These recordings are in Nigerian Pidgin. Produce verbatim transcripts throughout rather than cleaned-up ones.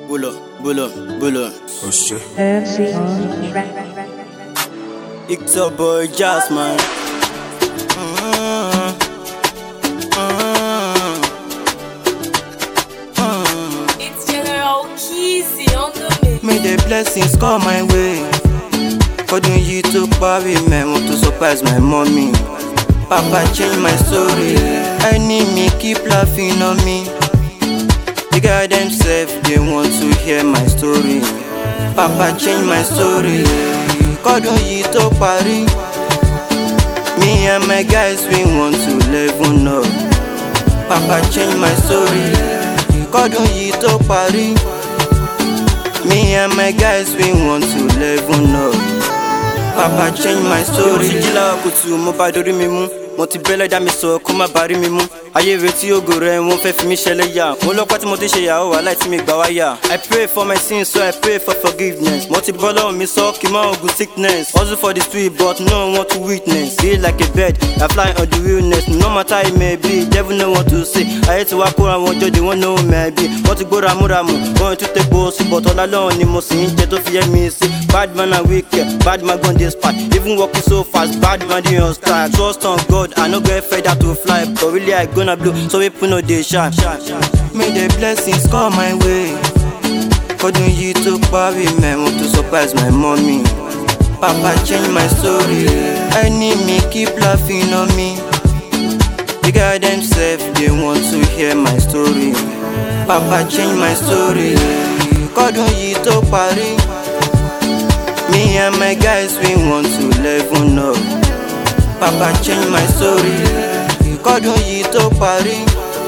Bulla, bulla, bulla. Oh shit. Fancy on track. It's a boy Jasmine. Mm-hmm. Mm-hmm. It's General Kizzy on the mix. May the blessings come my way. Couldn't you to party, man, want to surprise my mommy. Papa change my story. Enemy keep laughing on me. The guy themselves, they want to hear my story. Papa change my story. Couldn't you to party. Me and my guys, we want to level up. Papa change my story. Couldn't you to party. Me and my guys, we want to level up. Papa change my story. Mo ti jí láàárọ̀ kùtù, mo bá dorí mi mú. Mo ti bẹ́lẹ̀ dá mi sọ kó má bá rí mi mú. Ayé retí ògo rẹ̀ wọ́n fẹ́ fi mí ṣẹlẹ̀ yà. Mo lọ́pàá tí mo ti ṣe yàwó wà láì tí mi gbà wá yà. I pray for my sins so I pray for forgiveness. Mo ti bọ́ lọ́wọ́ mi sọ kí n má ogun sickness. Hustle for the street but no one want to witness. Feel like a bird, I fly on the realness. No matter it may be, devil no want to say. Ayé ti wá kóra wọn jọ, they wọ́n know me I be. Wọ́n ti gbóra múramù, wọ́n tún tẹ́ gbó sí. But ọ̀la lọ́wọ́ ni mo sì ń jẹ tó fi yẹ mi sí. Bad man and wicked, bad man gon dey spark. Even walking so fast, bad man dey on style. Trust on God, I no get feather to fly. But really I gonna blow, so people know they shine. May the blessings come my way. Couldn't you to party, man, want to surprise my mommy. Papa change my story. Enemy keep laughing on me. The guy themselves, they want to hear my story. Papa change my story. Couldn't you to party. Me and my guys, we want to level up. Papa change my story. Couldn't you to party.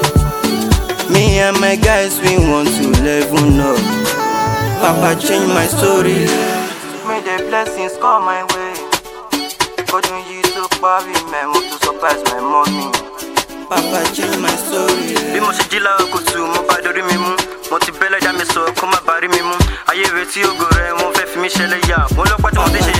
Me and my guys, we want to level up. Papa change my story. May the blessings come my way. Couldn't you to party, man, want to surprise my mommy. Papa change my story. Bí mo ṣe jí láàárọ̀ kùtù, mo bá dorí mi mú. Mo ti bẹ́lẹ̀ dá mi sọ kó má bá rí mi mú. Ayé retí ògo rẹ̀ wọ́n fẹ́ fi mí ṣẹlẹ̀ yà. Mo lọ́pàá tí mo ti ṣe